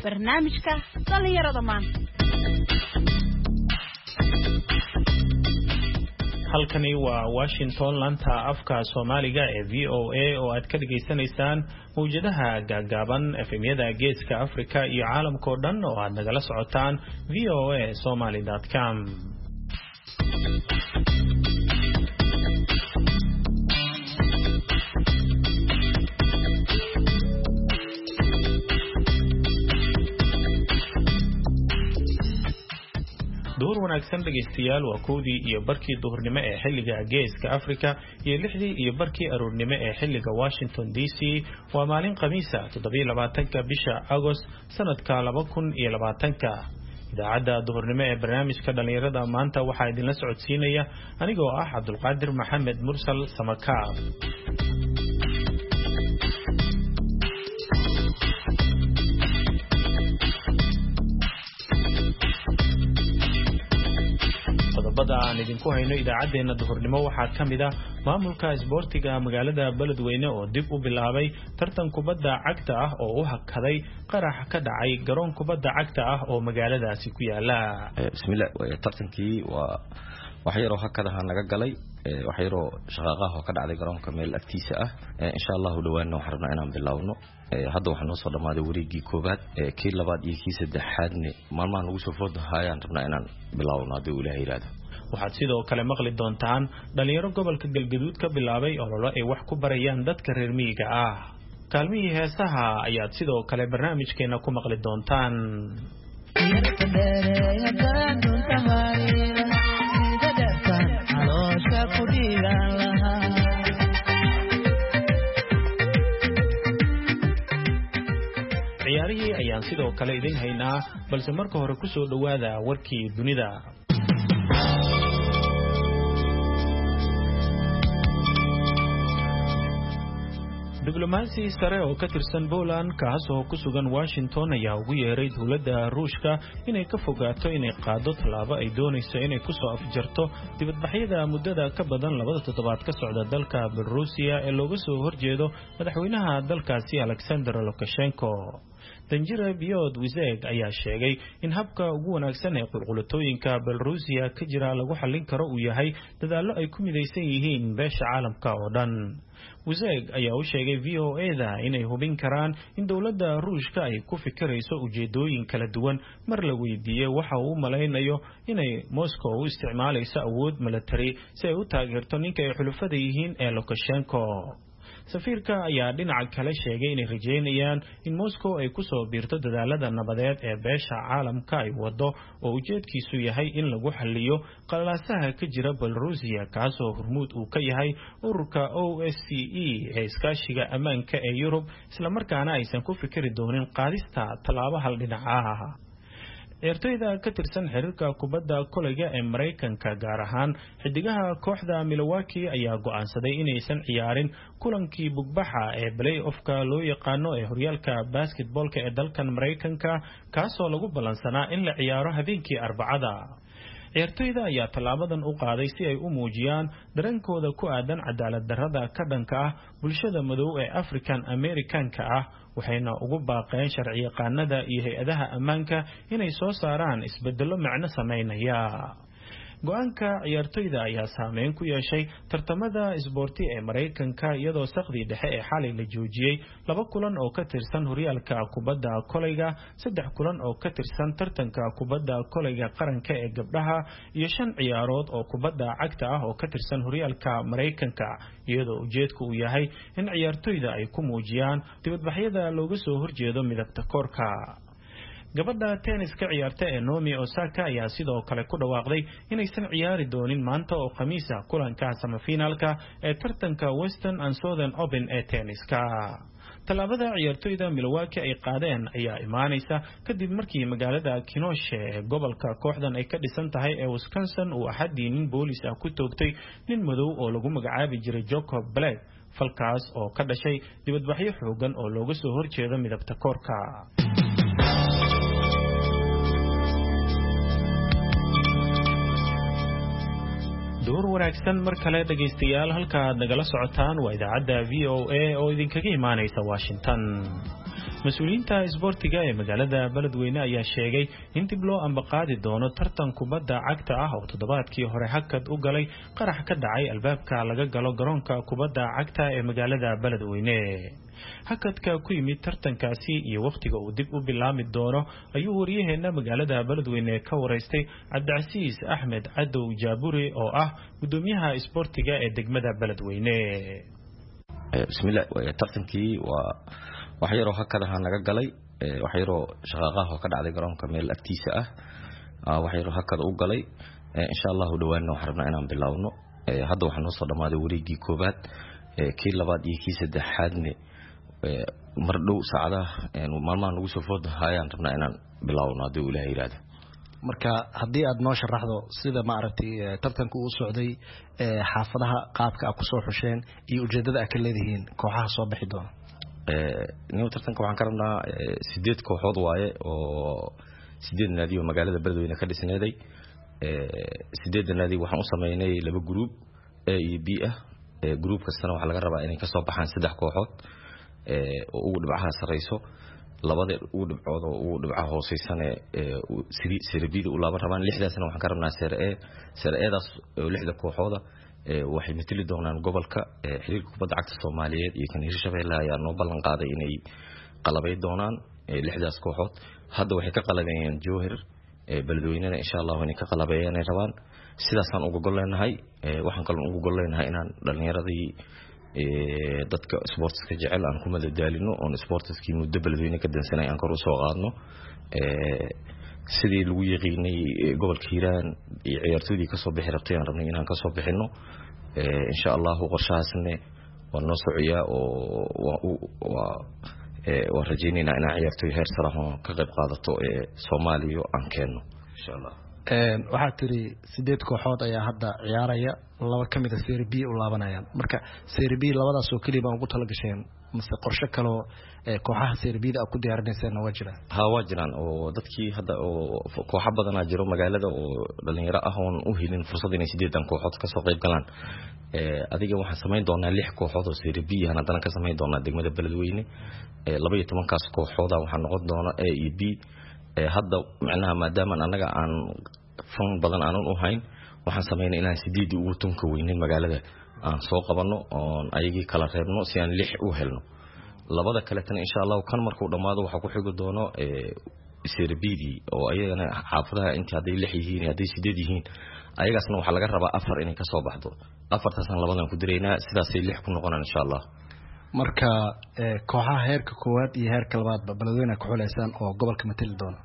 barnaamijka dhalinyarada maanta. halkani waa Washington lanta afka Soomaaliga ee VOA oo aad ka dhageysanaysaan mowjadaha gaagaaban FM-yada Geeska Afrika iyo caalamka oo dhan oo aad nagala socotaan voasomali.com. duhur wanaagsan dhageystayaal waa koodii iyo barkii duhurnimo ee xilliga Geeska Afrika iyo lixdii iyo barkii aroornimo ee xilliga Washington DC. waa maalin Khamiisa 27 bisha August sanadka 2020. idaacadda duhurnimo ee barnaamijka dhalinyarada maanta waxaa idinla socodsiinaya anigoo ah Cabdulqaadir Maxamed Mursal Samakaab. aan idinku hayno idaacadeena duhurnimo waxaa kamid ah maamulka isboortiga magaalada Beledweyne oo dib u bilaabay tartan kubadda cagta ah oo u hakaday qarax ka dhacay garoon kubadda cagta ah oo magaaladaasi ku yaala. bismillah tartankii waa wax yar oo hakadaha naga galay wax yar oo shaqaaqaha ka dhacday garoonka meel agtiisa ah insha Allah dhawaana waxaan rabnaa inaan bilaawno. hadda waxaan noo soo dhamaaday wareegii koobaad kii labaad iyo kii saddexaadna maalmaha nagu soo foodahayaan rabnaa inaan bilaawno haddii uu Ilaahay yiraahdo. waxaad sidoo kale maqli doontaan dhalinyaro gobolka Galgaduud ka bilaabay olole ay wax ku barayaan dadka reer miyiga ah. kaalmihii heesaha ayaad sidoo kale barnaamijkeena ku maqli doontaan. ciyaarihii ayaan sidoo kale idin haynaa balse marka hore ku soo dhawaada warkii dunida. diblomaasi sare oo ka tirsan Poland kaas oo ku sugan Washington ayaa ugu yeeray dawladda Ruushka inay ka fogaato inay qaado tallaabo ay doonayso inay ku soo afjarto dibadbaxyada muddada ka badan 2 toddobaad ka socda dalka Belarusia ee looga soo horjeedo madaxweynaha dalkaasi Alexander Lukashenko. Danjira Biod Wizeg ayaa sheegay in habka ugu wanaagsan ee qulqulatooyinka Belarusia ka jira lagu xallin karo uu yahay dadaallo ay ku midaysan yihiin beesha caalamka oo dhan. Wizeg ayaa u sheegay VOA-da inay hubin karaan in dawladda Ruushka ay ku fikirayso ujeedooyin kala duwan mar la weydiiyay waxa uu malaynayo inay Moscow u isticmaalayso awood military si ay u taageerto ninka ay xulufada yihiin ee Lukashenko. safiirka ayaa dhinaca kale sheegay inay rajeynayaan in Moscow ay ku soo biirto dadaalada nabadeed ee beesha caalamka ay wado oo ujeedkiisu yahay in lagu xalliyo qalaasaha ka jira Belarusia kaasoo hormuud uu ka yahay ururka OSCE ee iskaashiga ammaanka ee Yurub isla markaana aysan ku fikiri doonin qaadista tallaabo hal dhinac ah. ciyaartoyda ka tirsan xiriirka kubadda kolayga ee Mareykanka gaar ahaan xidigaha kooxda Milwaukee ayaa go'aansaday inaysan ciyaarin kulankii bugbaxa ee play-offka loo yaqaano ee horyaalka basketballka ee dalkan Mareykanka kaasoo lagu balansanaa in la ciyaaro habeenkii Arbacada. ciyaartoyda ayaa tallaabadan u qaaday si ay u muujiyaan dareenkooda ku aadan cadaalad darrada ka dhanka ah bulshada madow ee African Americanka ah waxayna ugu baaqeen sharciyaqaanada iyo hay'adaha ammaanka inay soo saaraan isbeddello macno sameynaya. go'aanka ciyaartoyda ayaa saameyn ku yeeshay tartamada isboorti ee Mareykanka iyadoo saqdi dhexe ee xalay la joojiyay 2 kulan oo ka tirsan horyaalka kubadda kolayga, 3 kulan oo ka tirsan tartanka kubadda kolayga qaranka ee gabdhaha iyo 5 ciyaarood oo kubadda cagta ah oo ka tirsan horyaalka Mareykanka iyadoo ujeedku uu yahay in ciyaartoyda ay ku muujiyaan dibadbaxyada looga soo horjeedo midabta koorka. gabadha tenniska ciyaarta ee Naomi Osaka ayaa sidoo kale ku dhawaaqday inaysan ciyaari doonin maanta oo Khamiis ah kulanka semifinalka ee tartanka Western and Southern Open ee tenniska. tallaabada ciyaartoyda Milwaukee ay qaadeen ayaa imaanaysa kadib markii magaalada Kenosha ee gobolka kooxdan ay ka dhisan tahay ee Wisconsin uu axadii nin boolis ah ku toogtay nin madow oo lagu magacaabi jiray Jacob Blake falkaas oo ka dhashay dibadbaxyo xoogan oo looga soo horjeedo midabta koorka. duhur wanaagsan mar kale dhageystayaal halka aad nagala socotaan waa idaacadda VOA oo idinkaga imaanaysa Washington. mas-uuliyiinta isboortiga ee magaalada Beledweyne ayaa sheegay in dib loo ambaqaadi doono tartan kubadda cagta ah oo toddobaadkii hore hakad u galay qarax ka dhacay albaabka laga galo garoonka kubadda cagta ee magaalada Beledweyne. hakadka ku yimid tartankaasi iyo waqtiga uu dib u bilaami doono ayuu wariyaheena magaalada Beledweyne ka wareystay Cabdicasiis Axmed Cadow Jaaburi oo ah gudoomiyaha isboortiga ee degmada Beledweyne. bismillah tartankii wax yar oo hakadaha naga galay wax yar oo shaqaaqaha oo ka dhacday garoonka meel agtiisa ah wax yar oo hakad u galay insha Allah dhawaanna waxaan rabnaa inaan bilaawno hadda waxaan noo soo dhamaaday wareegii koobaad kii labaad iyo kii saddexaadne mar dhow saacadaha maalmaha nagu soo foodahayaan rabnaa inaan bilaawno haddii uu Ilaahay yiraahdo. marka haddii aad noo sharaxdo sida ma aragtay tartanku uu socday xaafadaha qaabka aad ku soo xusheen iyo ujeedada aad ka leedihiin kooxaha soo bixi doona. niyo tartanka waxaan ka rabnaa 8 kooxood waaye oo 8 naadi oo magaalada Beledweyne ka dhisneeday 8 naadi waxaan u sameeynay laba group A iyo B ah group kastana waxa laga rabaa inay ka soo baxaan 3 kooxood oo ugu dhibcaha sareyso labada ugu dhibcood oo ugu dhibcaha hooseysan Serie-B u laba rabaan 6daasna waxaan ka rabnaa Serie-Adaas oo 6 kooxooda waxay matali doonaan gobolka xiriirka kubadda cagta Soomaaliyeed iyo kan Hirshabeelle ayaa noo ballan qaaday inay qalabay doonaan 6daas kooxood hadda waxay ka qalabayeen Jowhar Beledweyne insha Allah inay ka qalabayeen ay rabaan sidaasaan ugu goleynahay waxaan kaloo ugu goleynahay inaan dhalinyaradii dadka sportska jecel aan ku madadaalino oo sportskii muddo Beledweyne ka dansanay aan kor u soo qaadno sidii lagu yaqiinay gobolka Hiiraan iyo ciyaartoydii ka soo bixi rabtay aan rabnay inaan ka soo bixino insha Allah qorshahaasna waa noo socaya oo waa rajaynayna in ciyaartoy heer sare ah ka qayb qaadato Soomaaliya aan keeno insha Allah. waxaa tiri 8 kooxood ayaa hadda ciyaaraya laba kamid ah Serie B u laabanayaan marka Serie B labadaas oo kaliya baan ugu tala gasheen mise qorshe kale oo kooxaha Serie B da ku diyaarinaysan waa jiraan waa jiraan oo dadkii hadda oo kooxo badan jiro magaalada oo dhalinyaro ah oo u helin fursad inay 8 kooxood ka soo qayb galaan adiga waxaan sameyn doonaa 6 kooxood oo Serie B ah haddana ka sameyn doonaa degmada Beledweyne 12 kaas kooxood waxaan noqon doonaa A iyo B hadda macnaha maadaama anaga aan fan badan aan u hayn waxaan sameeynaa inaan 8 ugu tunka weyneen magaalada aan soo qabano oo ayagii kala reebno si aan 6 u helno labada kale tan insha Allah kan markuu dhamaado waxa ku xigo doono Serie B oo ayagana xaafadaha inta haday 6 yihiin haday 8 yihiin ayagaasna waxa laga rabaa 4 inay ka soo baxdo 4taasna labadan ku direynaa sidaas ay 6 ku noqonaan insha Allah. marka kooxaha heerka koowaad iyo heerka labaad Beledweyne ku xuleysaan oo gobolka matali doona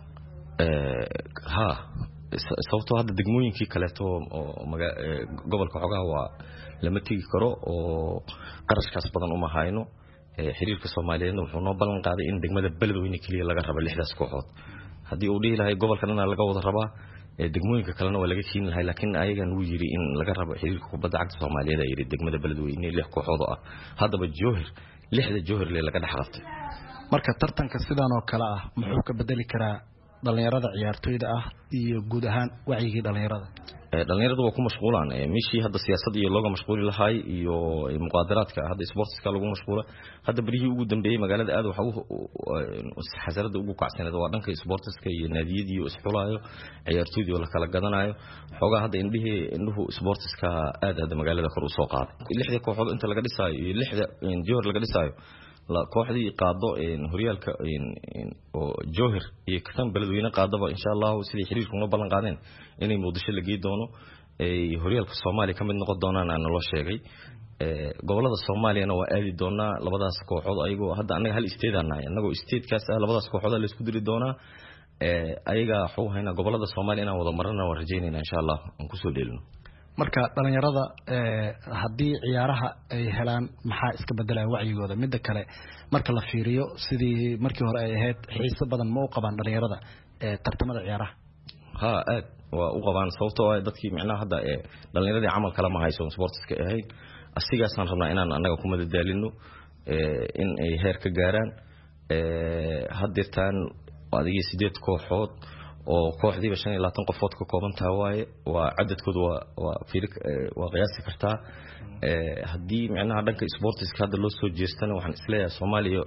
sababtoo hadda degmooyinkii kale oo gobolka xogaha waa lama tigi karo oo qarashkaas badan uma hayno xiriirka Soomaaliyeed wuxuu noo ballan qaaday in degmada Beledweyne kaliya laga rabo 6daas kooxood hadii uu dhihi lahay gobolka dhan laga wada rabaa degmooyinka kalena waa laga kiin lahay laakiin ayagan uu yiri in laga rabo xiriirka kubadda cagta Soomaaliyeed ay yiri degmada Beledweyne 6 kooxood ah hadaba Jowhar 6da Jowhar laga dhaxaftay marka tartanka sidaan oo kala ah muxuu ka bedeli karaa dhalinyarada ciyaartoyda ah iyo guud ahaan wacyiga dhalinyarada waa ku mashquulaan meeshii hadda siyaasadda iyo looga mashquuli lahaay iyo muqaadaraadka hadda sportska lagu mashquula hadda barihii ugu dambeeyay magaalada aad waxa xasarada ugu kacsaneed waa dhanka sportska iyo naadiyadii oo isxulaayo ciyaartoyda oo la kala gadanayo xogaa hadda indhuhu sportska aad magaalada kor u soo qaaday 6 kooxood inta laga dhisaayo iyo 6 Jowhar laga dhisaayo la kooxdii qaado horyaalka oo Jowhar iyo kan Beledweyne qaadaba insha Allah sidii xiriirku noo ballan qaadeen inay Muqdisho la geey doono horyaalka Soomaaliya kamid noqon doonaan aan loo sheegay gobolada Soomaaliyana waa aadi doonaa labadaas kooxood ayagoo hadda anaga hal state aanay anagoo state kaas labadaas kooxood la isku diri doonaa ayaga waxuu hayna gobolada Soomaaliya inaan wada marana waan rajaynaynaa insha Allah aan ku soo dheelino marka dhalinyarada hadii ciyaaraha ay helaan maxaa iska bedelay wacyigooda mid kale marka la fiiriyo sidii markii hore ay ahayd xiiso badan ma u qabaan dhalinyarada tartamada ciyaaraha aad waa u qabaan sababtoo ah dadkii macnaha hadda dhalinyarada camal kala ma hayso sportska ahayd asigaasaan rabnaa inaan anaga ku madadaalino in ay heer ka gaaraan hadirtaan adiga 8 kooxood oo kooxdiiba 25 qofood ka kooban tahay waaye waa cadadkoodu waa qiyaasi kartaa hadii macnaha dhanka sportiska hadda loo soo jeestana waxaan isleeyahay Soomaaliya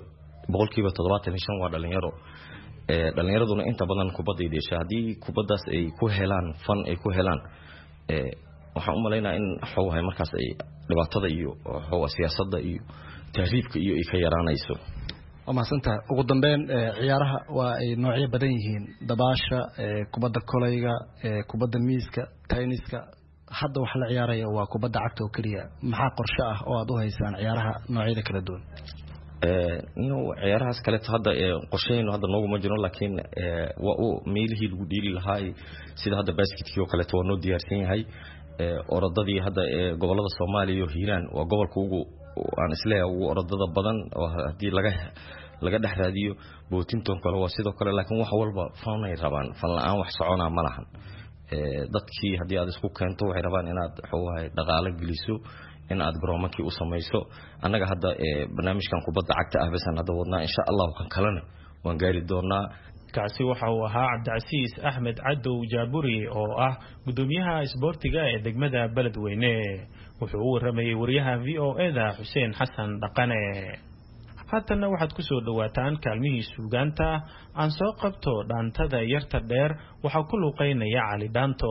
boqolkiiba 75 waa dhalinyaro dhalinyaraduna inta badan kubadda ay deesha hadii kubaddaas ay ku helaan fan ay ku helaan waxaan u maleynaa in xoogahay markaas ay dhibaatada iyo xooga siyaasadda iyo tahriibka iyo ay ka yaraanayso ومحسنتها ugu dambeyn ciyaaraha waa ay noocyo badan yihiin dabaasha kubadda kolayga kubadda miiska tenniska hadda wax la ciyaaraya waa kubadda cagta oo kaliya maxaa qorshe ah oo aad u haysaan ciyaaraha noocyada kala duwan ciyaarahaas kale hadda qorsheyno hadda noogu ma jiro laakiin waa uu meelihii lagu dhiiri lahaa sida hadda basketkii oo kale waa noo diyaarsan yahay orodadii hadda gobolada Soomaaliya iyo Hiiraan waa gobolka ugu aan isleeyahay ugu orodada badan oo hadii laga dhaxraadiyo bootinton kale waa sidoo kale laakiin wax walba faanay rabaan fan la'aan wax socona ma lahan dadkii hadii aad isku keento waxay rabaan inaad xoogahay dhaqaale geliso in aad garoomankii u samayso anaga hadda barnaamijkan kubadda cagta ah basan hadda wadnaa insha Allah kan kalena waan gaari doonaa kaasi waxa uu ahaa Cabdicasiis Axmed Cadow Jaaburi oo ah gudoomiyaha isboortiga ee degmada Beledweyne wuxuu u waramayay wariyaha VOA-da Xuseen Xasan Dhaqane haddana waxaad ku soo dhawaataan kaalmihii suugaanta aan soo qabto dhaantada yarta dheer waxa ku luqeynaya Cali Dhaanto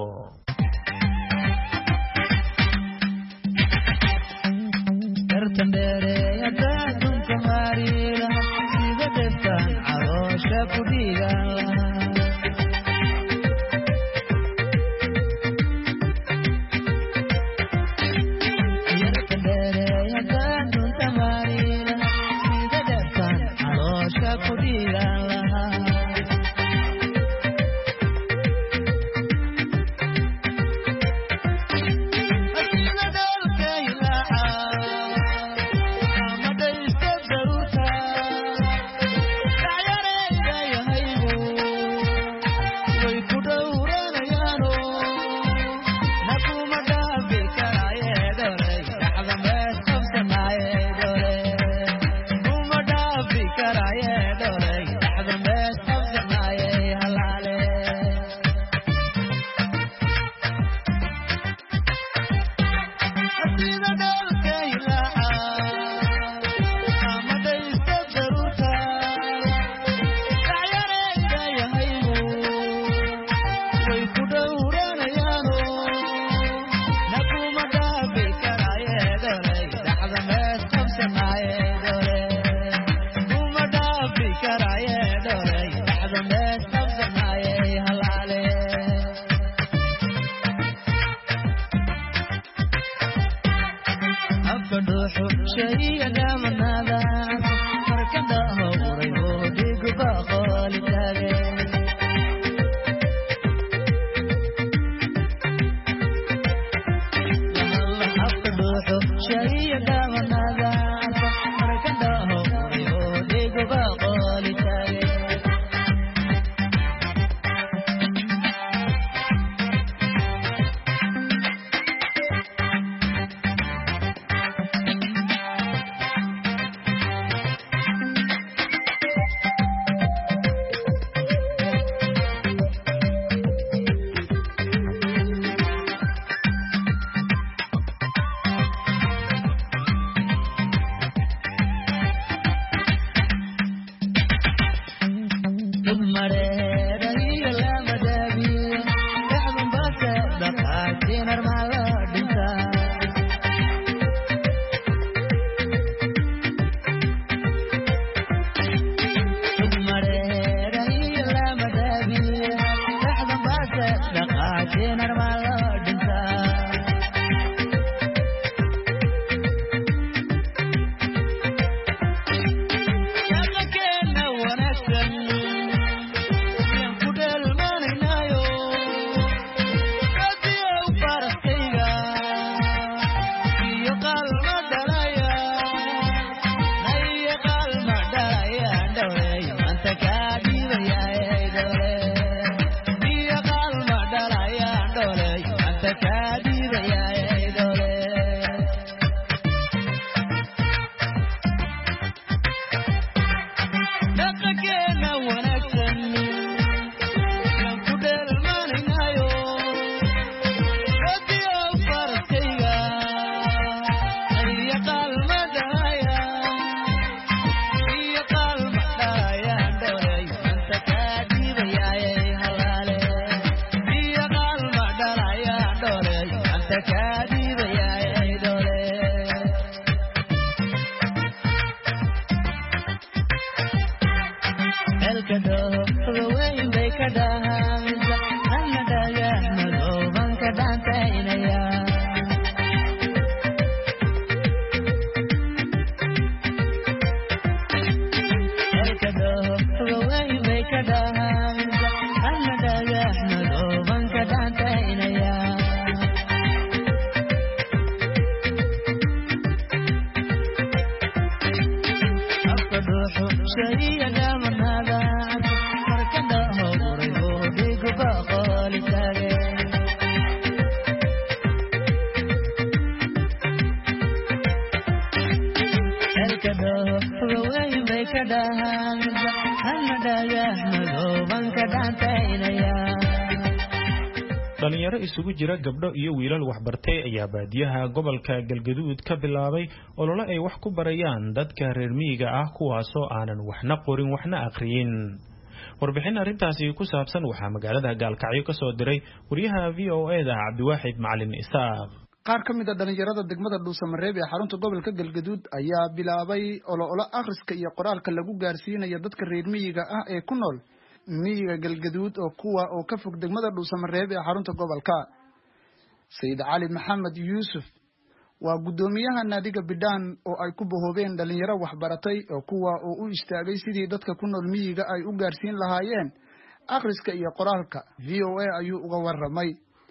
dhalinyaro isugu jira gabdho iyo wiilal waxbartay ayaa baadiyaha gobolka Galgaduud ka bilaabay olole ay wax ku barayaan dadka reer miyiga ah kuwaasoo aanan waxna qorin waxna aqriyin. warbixin arintaasi ku saabsan waxaa magaalada Gaalkacyo ka soo diray wariyaha VOA-da Cabdiwaaxid Macalin Isaaq. qaar ka mid ah dhalinyarada degmada Dhuusamareeb ee xarunta gobolka Galgaduud ayaa bilaabay olole akhriska iyo qoraalka lagu gaarsiinayo dadka reer miyiga ah ee ku nool miyiga Galgaduud oo ka fog degmada Dhuusamareeb ee xarunta gobolka. Sayid Cali Maxamed Yuusuf waa gudoomiyaha naadiga Bidhaan oo ay ku bohoobeen dhalinyaro waxbaratay oo kuwa oo u istaagay sidii dadka ku nool miyiga ay u gaarsiin lahaayeen akhriska iyo qoraalka. VOA ayuu uga waramay.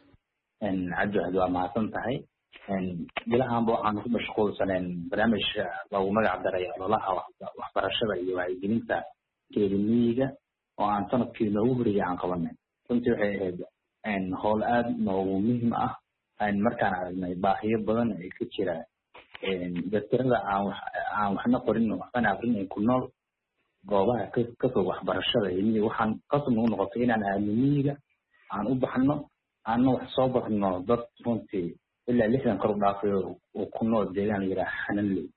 cabdi waa mahadsan tahay. bilahanba waxaan ku mashquulsaneen barnaamij lagu magac daray ololaha waxbarashada iyo wacyigelinta miyiga oo aan sanadkii noogu horreeyay aan qabanay. runtii waxay ahayd howl aad noogu muhiim ah markaan aragnay baahiyo badan ay ka jiraan dadkirada aan waxna qorin waxna aqrin ay ku nool goobaha ka fog waxbarashada iyo waxaan qasab u noqotay inaan aadno miyiga aan u baxno aan wax soo barno dad runtii ilaa 60 kor u dhaafay oo ku nool deegaan yara Xananley.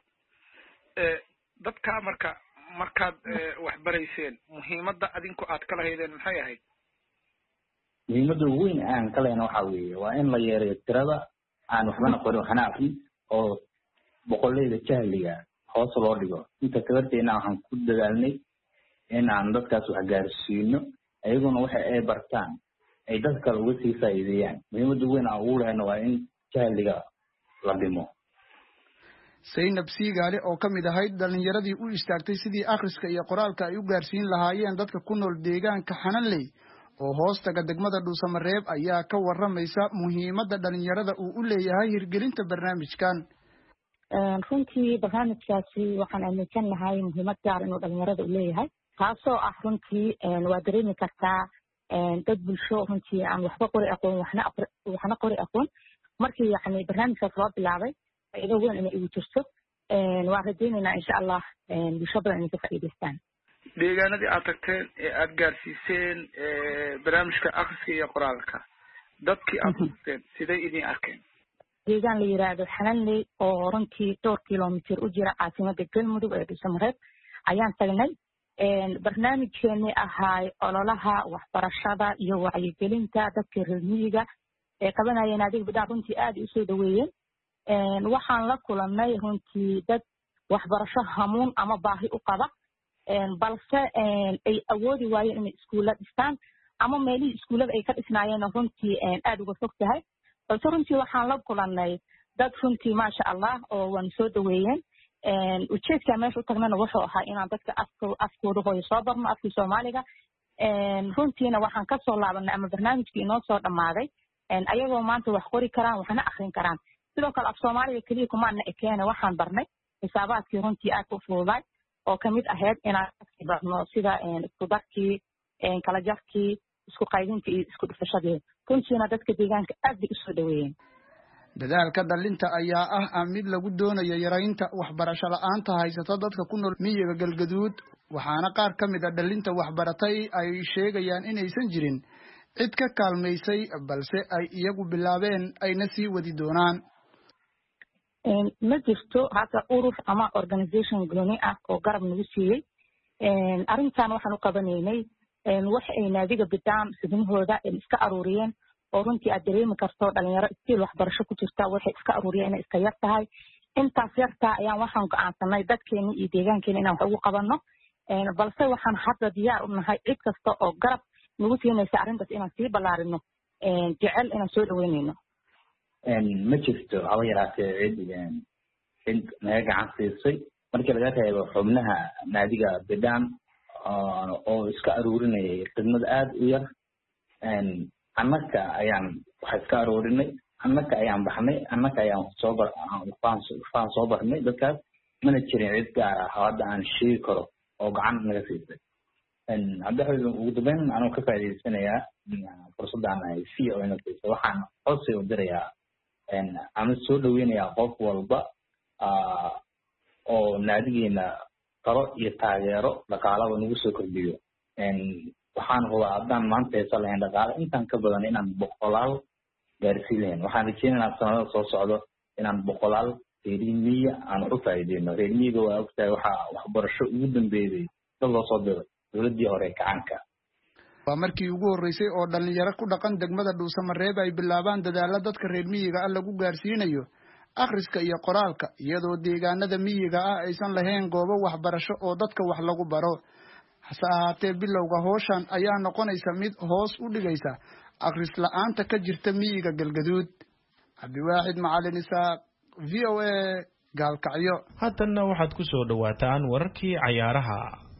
dadka markaad wax barayseen muhiimadda adinku aad kala haydeen maxay ahayd? muhiimadda ugu weyn aan kala hayno waxa weeye waa in la yareeyo tirada aan waxbana qorin waxna aqrin oo boqolleyda jahliga hoos loo dhigo. inta kabarteena waxaan ku dadaalnay in aan dadkaas wax gaarsiino ayaguna waxa ay bartaan ay dadka uga sii faa'iideeyaan. muhiimadda weyn aan ugu lehno waa in jahliga la dhimo. Saynab Siigaale oo ka mid ahayd dhalinyaradii u istaagtay sidii akhriska iyo qoraalka ay u gaarsiin lahaayeen dadka ku nool deegaanka Xananley oo hoostaga degmada Dhuusamareeb ayaa ka waramaysa muhiimadda dhalinyarada uu u leeyahay hirgelinta barnaamijkan. runtii barnaamijkaasi waxaan aaminsanahay muhiimad gaar inuu dhalinyarada u leeyahay taasoo ah runtii waa dareemi kartaa dad bulsho runtii aan waxba qori aqoon waxna qori aqoon markii yacni barnaamijkaas loo bilaabay faa'iido weyn inay igu jirto waan rajaynaynaa insha allah bulsho badan inay ka faa'iidaystaan. deegaanadii aad tagteen ee aad gaarsiiseen barnaamijka akhriska iyo qoraalka dadkii aad tagteen siday idin arkeen? deegaan la yiraahdo Xananley oo runtii 2 kiiloomitir u jira caasimada Galmudug ee Dhuusamareeb ayaan tagnay. barnaamijkeeni ahaay ololaha waxbarashada iyo wacyigelinta dadka reer miyiga ee qabanayeen naadiga Bidhaan runtii aad u soo dhaweeyeen. waxaan la kulannay runtii dad waxbarasho hamuun ama baahi u qaba balse ay awoodi waayeen inay iskuulla dhistaan ama meelihii iskuullada ay ka dhisnaayeen runtii aad uga fog tahay. balse runtii waxaan la kulannay dad runtii maasha allah oo waan soo dhaweeyeen. ujeedka meesha u tagnana wuxuu ahaa inaan dadka afkooda hooyo soo barno afkii Soomaaliga. runtiina waxaan ka soo laabanay ama barnaamijkii inoo soo dhammaaday ayagoo maanta wax qori karaan waxna akhrin karaan. sidoo kale af Soomaaliga kaliya kumaana ekeena waxaan barnay xisaabaadkii runtii aad u fududaay oo ka mid ahayd inaan barno sida isku darkii kala jarkii isku qaybintii iyo isku dhufashadii. runtiina dadka deegaanka aad bay u soo dhaweeyeen. dadaalka dhalinta ayaa ah mid lagu doonayo yaraynta waxbarasho la'aanta haysata dadka ku nool miyiga Galgaduud waxaana qaar ka mid ah dhalinta waxbaratay ay sheegayaan inaysan jirin cid ka kaalmaysay balse ay iyagu bilaabeen ayna sii wadi doonaan. ma jirto hata urur ama organization gooni ah oo garab nagu siiyey. arrintan waxaan u qabanaynay wax ay naadiga Bidhaan sidnahooda iska aruuriyeen oo runtii aad dareemi karto dhalinyaro istiil waxbarasho ku jirta waxay iska aruuriya inay iska yar tahay intaas yartaa ayaan waxaan go'aansanay dadkeena iyo deegaankeena inaan wax ugu qabanno balse waxaan hadda diyaar u nahay cid kasta oo garab nagu siinaysa arrintaas inaan sii ballaarino jecel inaan soo dhaweynayno ma jirto haba yaraatee cid naga gacan siisay markii laga reebo xubnaha naadiga bidhaan oo iska aruurinayay khidmad aad u yar annaka ayaan waxa iska aruurinay annaka ayaan baxnay annaka ayaan faan soo barnay dadkaas mana jirin cid gaar ah hadda aan sheegi karo oo gacan naga siisay cabdixafiid ugu dambeyn anuu ka faa'iidaysanayaa fursaddan ay si oo ina siisay waxaan codsi u dirayaa ama soo dhaweynayaa qof walba oo naadigeena talo iyo taageero dhaqaalaba nagu soo kordhiyo waxaan hubaa haddaan maanta haysan lahayn dhaqaale intaan ka badan inaan boqolaal gaarsiin lahayn waxaan rajeynaynaa sanadada soo socdo inaan boqolaal reer miyiga aan u faa'iideyno reer miyiga waa ogtahay waxaa waxbarasho ugu dambeeyay dad loo soo diro dowladdii hore gacanka waa markii ugu horreysay oo dhalinyaro ku dhaqan degmada Dhuusamareeb ay bilaabaan dadaalla dadka reer miyiga ah lagu gaarsiinayo akhriska iyo qoraalka iyadoo deegaanada miyiga ah aysan lahayn goobo waxbarasho oo dadka wax lagu baro hase ahaatee bilowga hawshan ayaa noqonaysa mid hoos u dhigaysa akhris la'aanta ka jirta miyiga Galgaduud Cabdiwaaxid Macalin Isaaq VOA Gaalkacyo haddana waxaad ku soo dhawaataan wararkii cayaaraha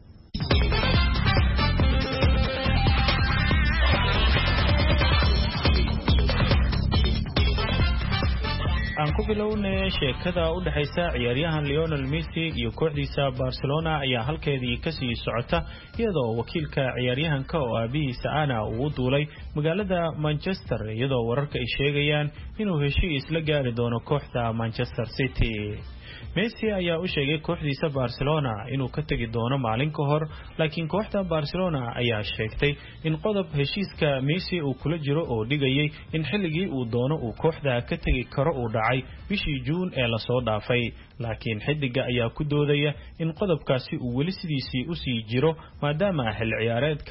aan ku bilownay sheekada u dhaxaysa ciyaaryahan Lionel Messi iyo kooxdiisa Barcelona ayaa halkeedii ka sii socota iyadoo wakiilka ciyaaryahanka oo aabihiisa ana uu duulay magaalada Manchester iyadoo wararka ay sheegayaan inuu heshiis la gaari doono kooxda Manchester City Messi ayaa u sheegay kooxdiisa Barcelona inuu ka tagi doono maalin ka hor laakiin kooxda Barcelona ayaa sheegtay in qodob heshiiska Messi uu kula jiro oo dhigayay in xilligii uu doono uu kooxda ka tagi karo uu dhacay bishii June ee la soo dhaafay laakiin xidiga ayaa ku doodaya in qodobkaasi uu weli sidiisii u sii jiro maadaama xil ciyaareedka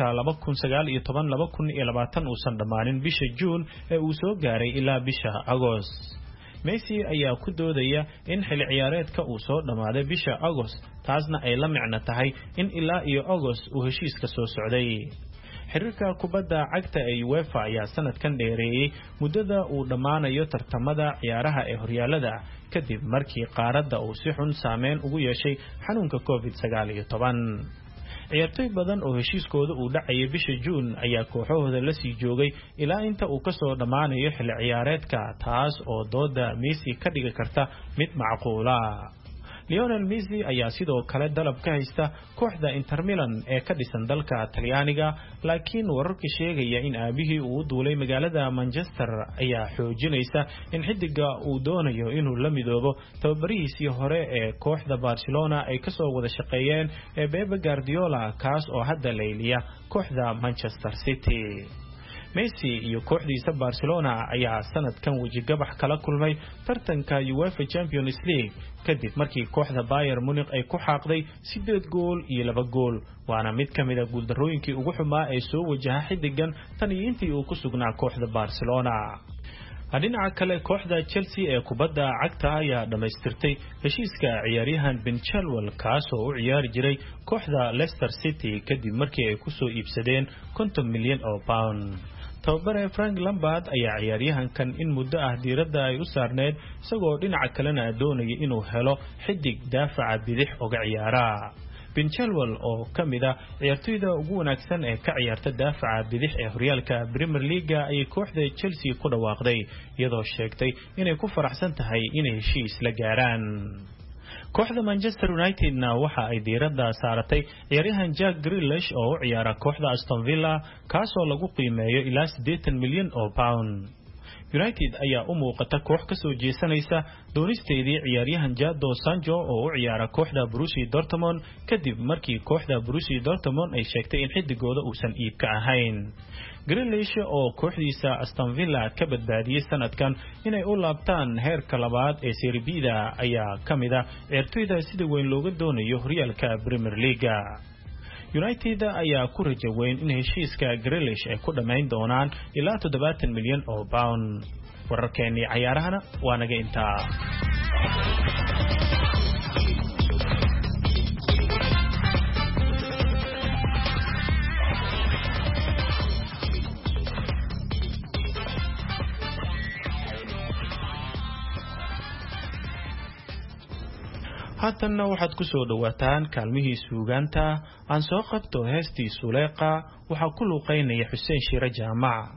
2019-2020 uusan dhamaanin bisha June ee uu soo gaaray ilaa bisha August Messi ayaa ku doodaya in xil ciyaareedka uu soo dhamaaday bisha August taasna ay la micno tahay in ilaa iyo August uu heshiiska soo socday xiriirka kubadda cagta ee UEFA ayaa sanadkan dheereeyay muddada uu dhamaanayo tartamada ciyaaraha ee horyaalada kadib markii qaaradda uu si xun saameyn ugu yeeshay xanuunka COVID-19 ciyaartoy badan oo heshiiskooda uu dhacay bisha June ayaa kooxahooda la sii joogay ilaa inta uu ka soo dhamaanayo xil ciyaareedka taas oo dooda Messi ka dhigi karta mid macquul ah Lionel Messi ayaa sidoo kale dalab ka haysta kooxda Inter Milan ee ka dhisan dalka Talyaaniga laakiin wararka sheegaya in aabihii uu duulay magaalada Manchester ayaa xoojinaysa in xidiga uu doonayo inuu la midoobo tababarihiisii hore ee kooxda Barcelona ay ka soo wada shaqeeyeen ee Pep Guardiola kaas oo hadda leeliya kooxda Manchester City Messi iyo kooxdiisa Barcelona ayaa sanadkan wajigabax kala kulmay tartanka UEFA Champions League kadib markii kooxda Bayern Munich ay ku xaaqday 8 gool iyo 2 gool waana mid kamid ah guuldarooyinkii ugu xumaa ee soo wajaha xidigan tan iyo intii uu ku sugnaa kooxda Barcelona dhinaca kale kooxda Chelsea ee kubadda cagta ayaa dhamaystirtay heshiiska ciyaaryahan Ben Chilwell kaas oo u ciyaari jiray kooxda Leicester City kadib markii ay ku soo iibsadeen 50 milyan oo pound tababare Frank Lampard ayaa ciyaaryahankan in muddo ah diiradda ay u saarneed isagoo dhinaca kalena doonaya inuu helo xidig daafaca bidix uga ciyaara Ben Chilwell oo kamida ciyaartoyda ugu wanaagsan ee ka ciyaarta daafaca bidix ee horyaalka Premier League ay kooxda Chelsea ku dhawaaqday iyadoo sheegtay inay ku faraxsan tahay inay heshiis la gaaraan kooxda Manchester United-na waxa ay diiradda saaratay ciyaaryahan Jack Grealish oo u ciyaara kooxda Aston Villa kaas oo lagu qiimeeyo ilaa 80 milyan oo pound United ayaa u muuqata koox ka soo jeesanaysa doonisteedii ciyaaryahan Jadon Sancho oo u ciyaara kooxda Borussia Dortmund kadib markii kooxda Borussia Dortmund ay sheegtay in xidigooda uusan iibka ahayn Grealish oo kooxdiisa Aston Villa ka badbaadiyay sanadkan inay u laabtaan heerka labaad ee Serie B-da ayaa kamida ciyaartoyda sida weyn looga doonayo horyaalka Premier League United ayaa ku rajo weyn in heshiiska Grealish ay ku dhameyn doonaan ilaa 70 milyan oo pound. wararkeennii ciyaarahana waa naga intaa. haatanna waxaad ku soo dhawaataan kaalmihii suugaanta aan soo qabto heestii Suleeqa waxa ku luuqeynaya Xuseen Shire Jaamac.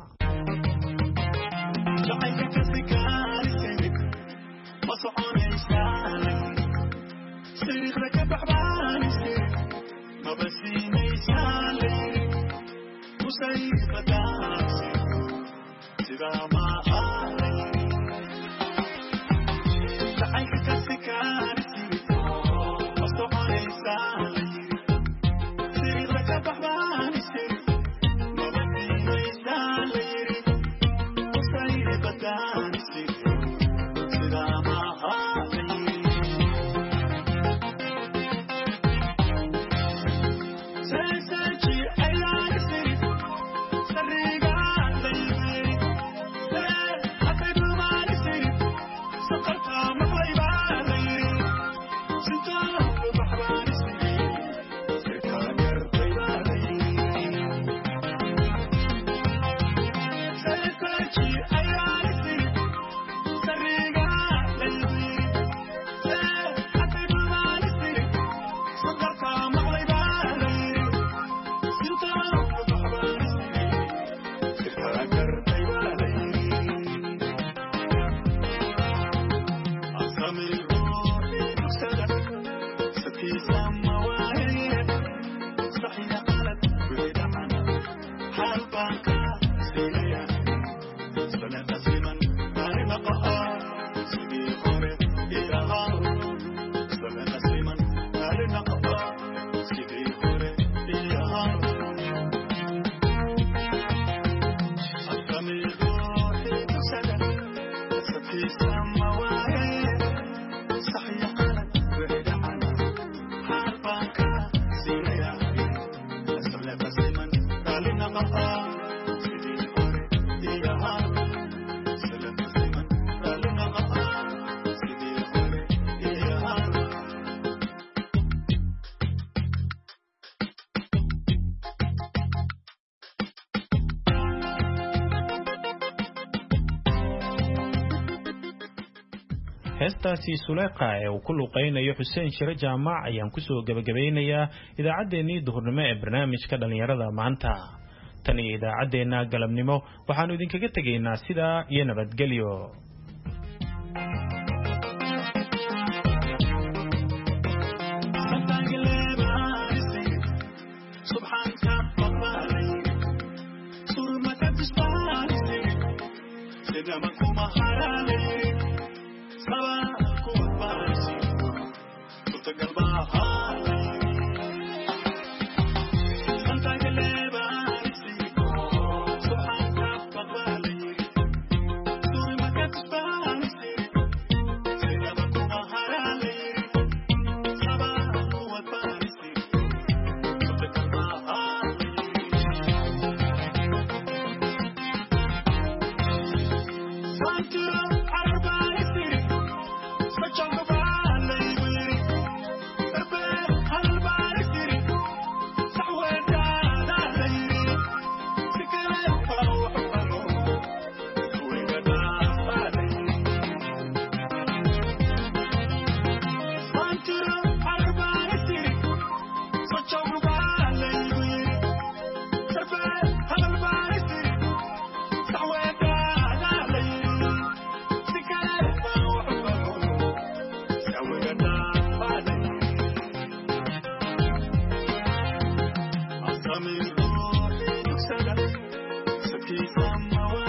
heestaasi Suleeqa ee uu ku luuqeynayo Xuseen Shire Jaamac ayaan ku soo gabagabeynayaa idaacadeennii duhurnimo ee barnaamijka dhalinyarada maanta. tan iyo idaacadeena galabnimo waxaanu idinkaga tegaynaa sidaa iyo nabadgelyo. Peace on my way.